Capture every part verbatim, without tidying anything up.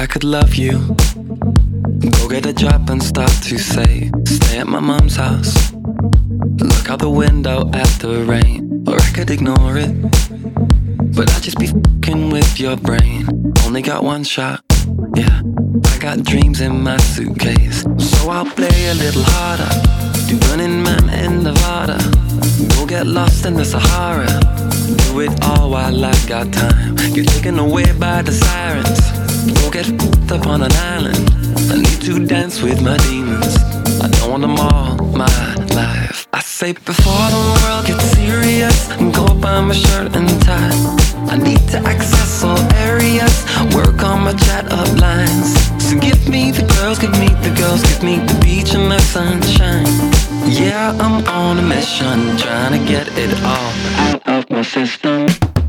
I could love you. Go get a job and start to say, stay at my mom's house. Look out the window at the rain, or I could ignore it. But I'd just be fucking with your brain. Only got one shot, yeah. I got dreams in my suitcase, so I'll play a little harder. Do Burning Man in Nevada. Go get lost in the Sahara. Do it all while I got time. Get taken away by the sirens. Go get f***ed up on an island. I need to dance with my demons. I don't want them all my life. I say before the world gets serious, go buy my shirt and tie. I need to access all areas, work on my chat up lines. So give me the girls, give me the girls, give me the beach and the sunshine. Yeah, I'm on a mission, trying to get it all out of my system.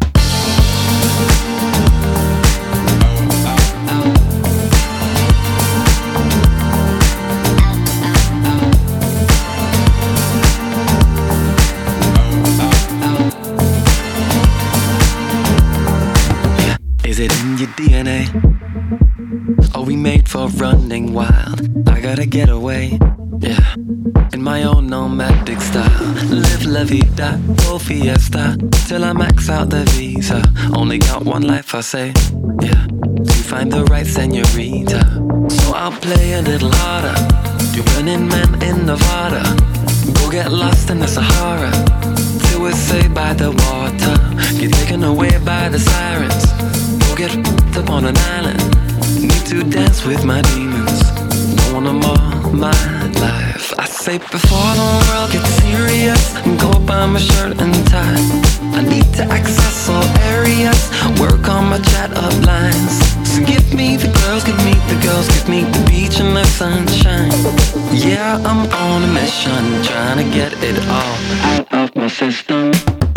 Is it in your D N A? Are we made for running wild? I gotta get away, yeah. In my own nomadic style. Live la vida, go fiesta, till I max out the visa. Only got one life, I say, yeah. To find the right senorita. So I'll play a little harder. Do Burning Man in Nevada. Go get lost in the Sahara. Till we're saved by the water. Get taken away by the sirens. Go get f***ed up on an island. Need to dance with my demons. Don't want them all my life. I say before the world gets serious, go buy my shirt and tie. I need to access all areas, work on my chat up lines. So give me the girls, give me the girls, give me the beach and the sunshine. Yeah, I'm on a mission, trying to get it all out of my system.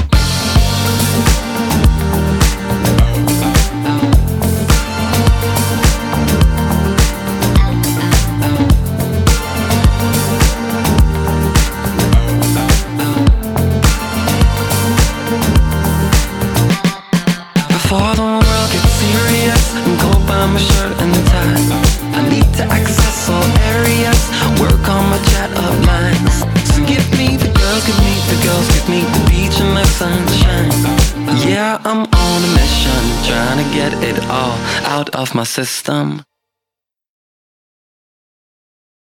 Before the world gets serious, go buy my shirt and tie. I need to access all areas, work on my chat up lines. So give me the girls, give me the girls, give me the beach and the sunshine. Yeah, I'm on a mission, trying to get it all out of my system.